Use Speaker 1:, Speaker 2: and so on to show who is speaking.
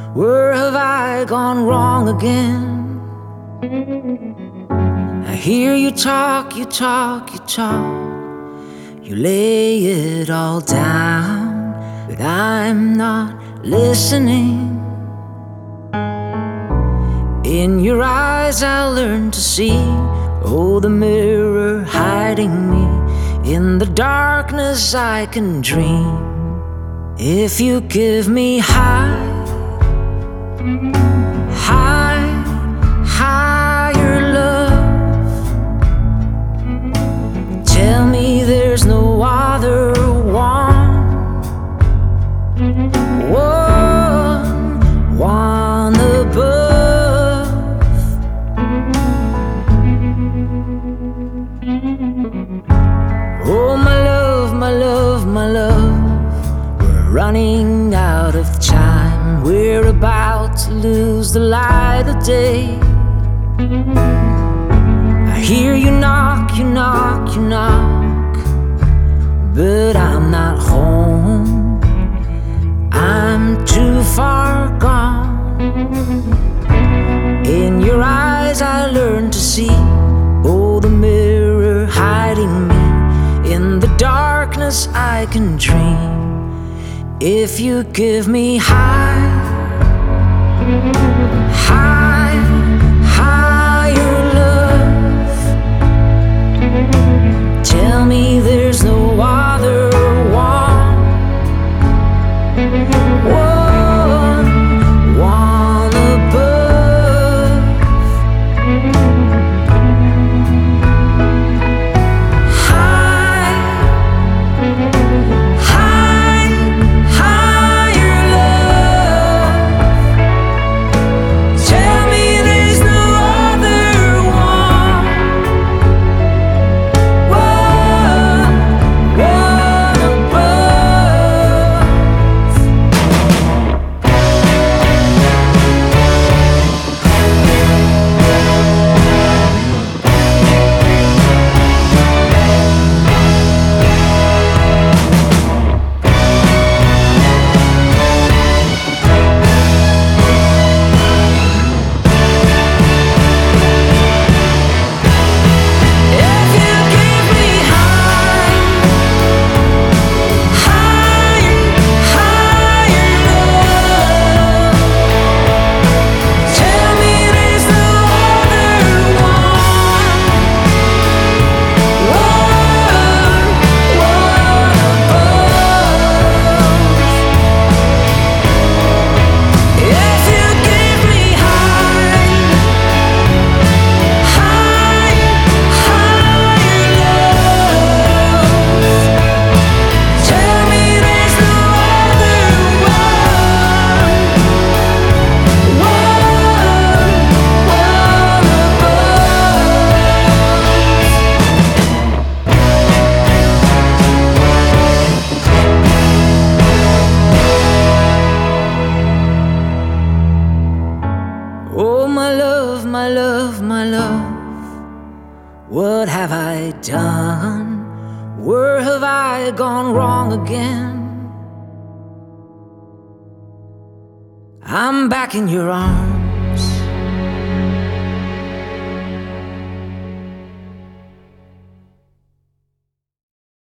Speaker 1: Where have I gone wrong again? I hear you talk, you talk, you talk. You lay it all down, but I'm not listening. In your eyes I'll learn to see, oh, the mirror hiding me. In the darkness I can dream. If you give me higher love, tell me there's no other one above. Oh, my love, my love, my love, we're running out of time. We're about to lose the light of day. I hear you knock, you knock, you knock, but I'm not home. I'm too far gone. In your eyes I learn to see, oh, the mirror hiding me. In the darkness I can dream. If you give me higher love, tell me there's no other one above. Higher love, tell me there's no other one Oh, my love, my love, my love, what have I done? Where have I gone wrong again? I'm back in your arms.